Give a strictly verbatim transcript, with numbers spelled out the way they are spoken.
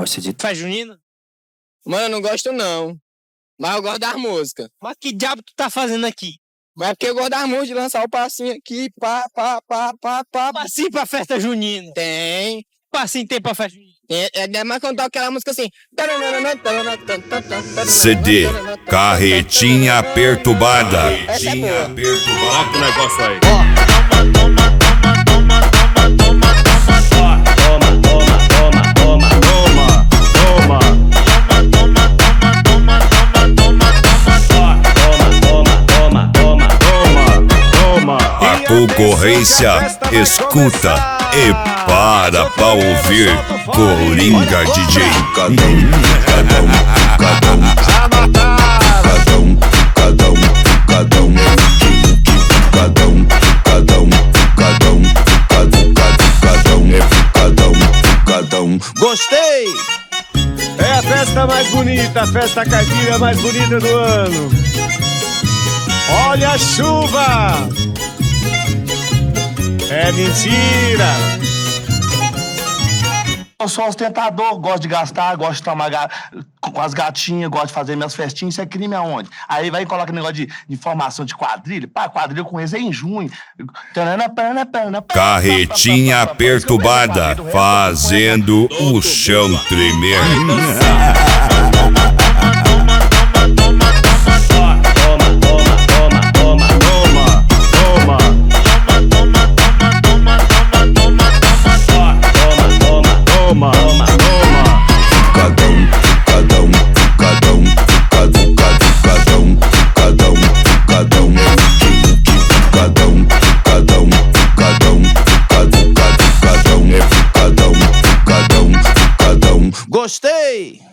gosta de festa junina? Mano, eu não gosto não. Mas eu gosto das músicas. Mas que diabo tu tá fazendo aqui? Mas é porque eu gosto das músicas, de lançar o passinho aqui, pá, pá, pá, pá, pá. Passinho pra festa junina? Tem. Passinho tem pra festa junina? É, é mais quando toca aquela música assim. C D Carretinha Perturbada. Essa é boa. Olha que negócio aí. A concorrência escuta e para pra ouvir Coringa D J. Gostei! É a festa mais bonita, a festa caipira mais bonita do ano. Olha a chuva! É mentira! Eu sou ostentador, gosto de gastar, gosto de tomar ga... com as gatinhas, gosto de fazer minhas festinhas. Isso é crime aonde? Aí vai e coloca negócio de, de formação de quadrilha. Pá, quadrilha com eles é em junho. Carretinha Perturbada, fazendo o chão tremer. Gostei!